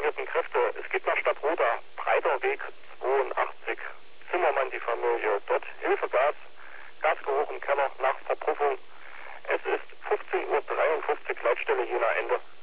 geretteten Kräfte. Es geht nach Stadtroda, Breiter Weg 82. Zimmermann, die Familie. Dort Hilfegas, Gasgeruch im Keller nach Verpuffung. Es ist 15:53 Uhr, Leitstelle Jena Ende.